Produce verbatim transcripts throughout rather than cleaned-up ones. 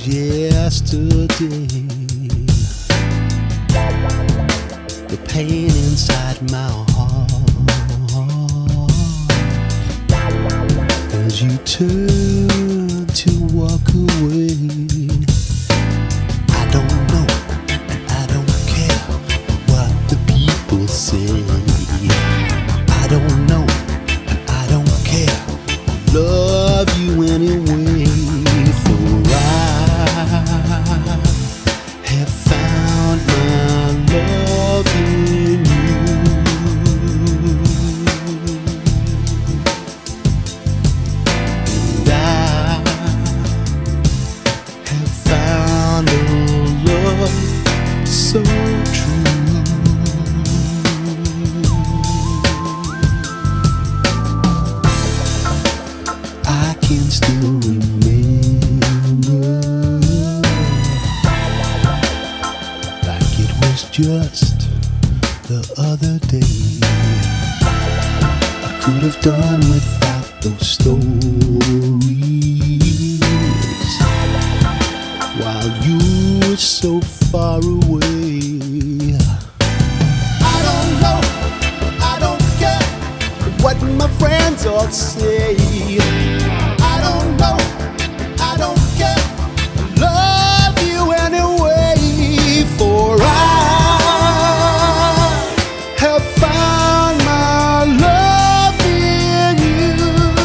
was yesterday. The pain inside my heart, 'cause you turned to walk away. I don't know and I don't care what the people say. I don't know and I don't care. I love you anyway. For I have found my love in you. And I have found a love so true. I can still remember like it was just the other day. I could have done without those stories while you were so far away. I don't know, I don't care what my friends all say. I don't know, I don't care. I love you anyway. For I have found my love in you.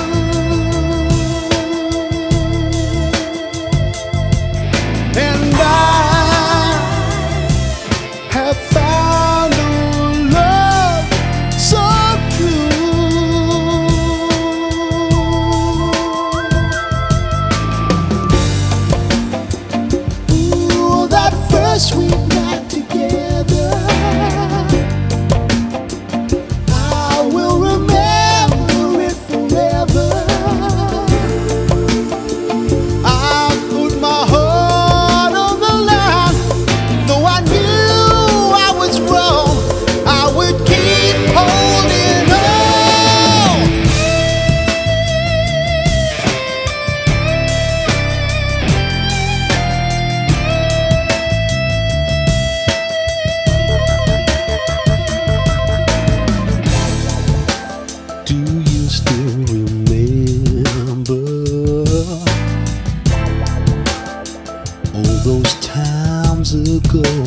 And I have found a love so true. Ooh, that first sweet night together, I will remember it forever. I put my heart on the line, though I knew I was wrong. I would keep holding on. Do you still remember all those times ago